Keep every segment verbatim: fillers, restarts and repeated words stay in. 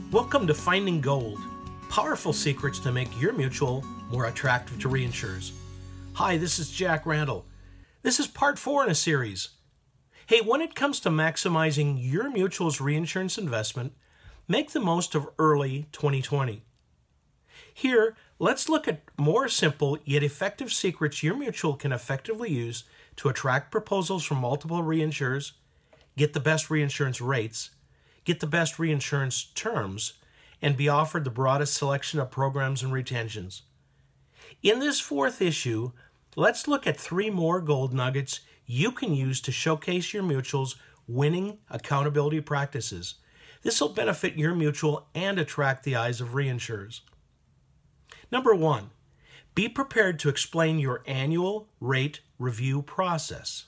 Welcome to Finding Gold, powerful secrets to make your mutual more attractive to reinsurers. Hi, this is Jack Randall. This is part four in a series. Hey, when it comes to maximizing your mutual's reinsurance investment, make the most of early twenty twenty. Here, let's look at more simple yet effective secrets your mutual can effectively use to attract proposals from multiple reinsurers, get the best reinsurance rates, get the best reinsurance terms, and be offered the broadest selection of programs and retentions. In this fourth issue, let's look at three more gold nuggets you can use to showcase your mutual's winning accountability practices. This will benefit your mutual and attract the eyes of reinsurers. Number one, be prepared to explain your annual rate review process.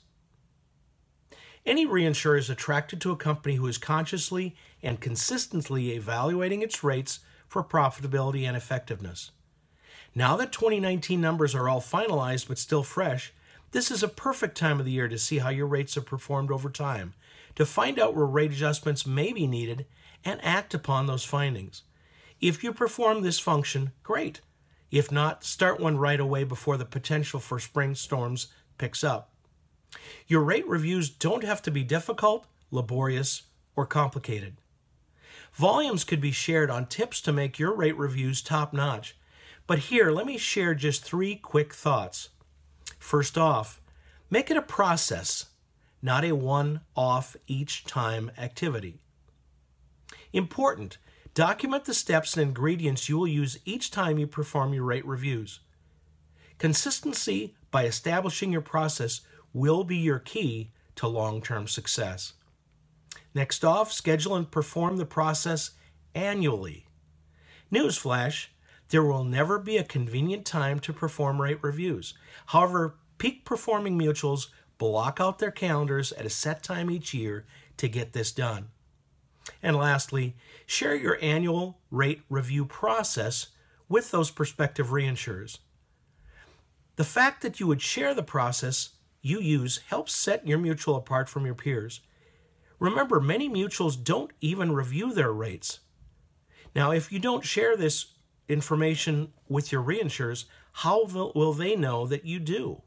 Any reinsurer is attracted to a company who is consciously and consistently evaluating its rates for profitability and effectiveness. Now that twenty nineteen numbers are all finalized but still fresh, this is a perfect time of the year to see how your rates have performed over time, to find out where rate adjustments may be needed and act upon those findings. If you perform this function, great. If not, start one right away before the potential for spring storms picks up. Your rate reviews don't have to be difficult, laborious, or complicated. Volumes could be shared on tips to make your rate reviews top-notch, but here, let me share just three quick thoughts. First off, make it a process, not a one-off each time activity. Important, document the steps and ingredients you will use each time you perform your rate reviews. Consistency by establishing your process will be your key to long-term success. Next off, schedule and perform the process annually. Newsflash, there will never be a convenient time to perform rate reviews. However, peak performing mutuals block out their calendars at a set time each year to get this done. And lastly, share your annual rate review process with those prospective reinsurers. The fact that you would share the process you use helps set your mutual apart from your peers. Remember, many mutuals don't even review their rates. Now, if you don't share this information with your reinsurers, how will they know that you do?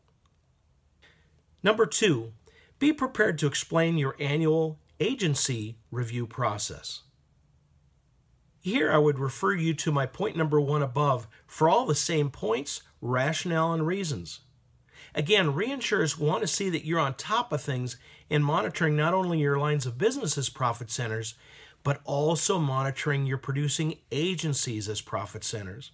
Number two, be prepared to explain your annual agency review process. Here I would refer you to my point number one above for all the same points, rationale, and reasons. Again, reinsurers want to see that you're on top of things in monitoring not only your lines of business as profit centers, but also monitoring your producing agencies as profit centers.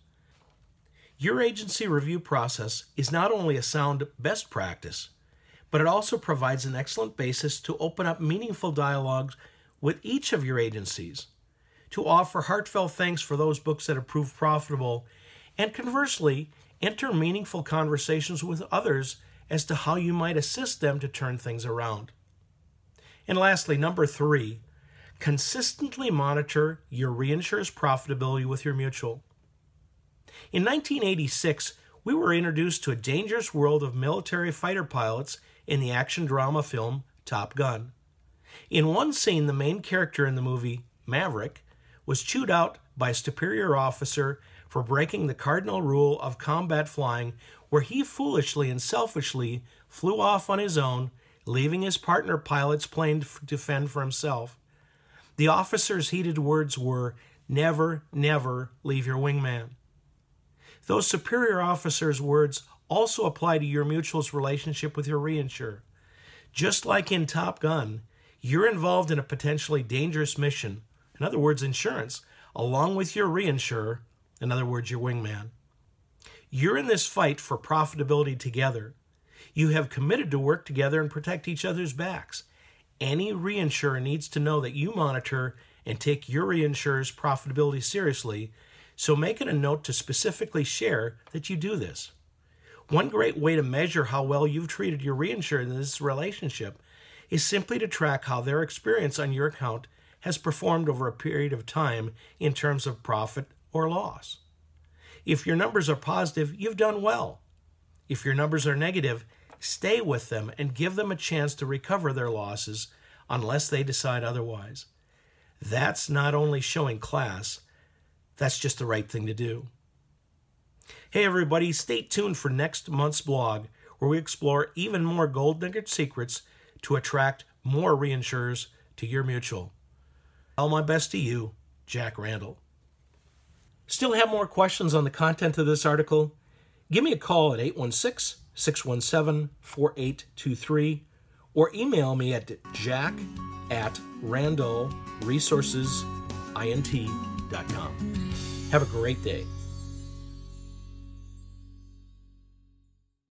Your agency review process is not only a sound best practice, but it also provides an excellent basis to open up meaningful dialogues with each of your agencies, to offer heartfelt thanks for those books that have proved profitable, and conversely, enter meaningful conversations with others as to how you might assist them to turn things around. And lastly, number three, consistently monitor your reinsurer's profitability with your mutual. In nineteen eighty-six, we were introduced to a dangerous world of military fighter pilots in the action drama film Top Gun. In one scene, the main character in the movie, Maverick, was chewed out by a superior officer for breaking the cardinal rule of combat flying, where he foolishly and selfishly flew off on his own, leaving his partner pilot's plane to fend for himself. The officer's heated words were, "Never, never leave your wingman." Those superior officer's words also apply to your mutual's relationship with your reinsurer. Just like in Top Gun, you're involved in a potentially dangerous mission, in other words, insurance, along with your reinsurer, in other words, your wingman. You're in this fight for profitability together. You have committed to work together and protect each other's backs. Any reinsurer needs to know that you monitor and take your reinsurer's profitability seriously, so make it a note to specifically share that you do this. One great way to measure how well you've treated your reinsurer in this relationship is simply to track how their experience on your account has performed over a period of time in terms of profit or loss. If your numbers are positive, you've done well. If your numbers are negative, stay with them and give them a chance to recover their losses unless they decide otherwise. That's not only showing class, that's just the right thing to do. Hey everybody, stay tuned for next month's blog where we explore even more gold nugget secrets to attract more reinsurers to your mutual. All my best to you, Jack Randall. Still have more questions on the content of this article? Give me a call at eight one six, six one seven, four eight two three or email me at jack at randall resources int dot com. Have a great day.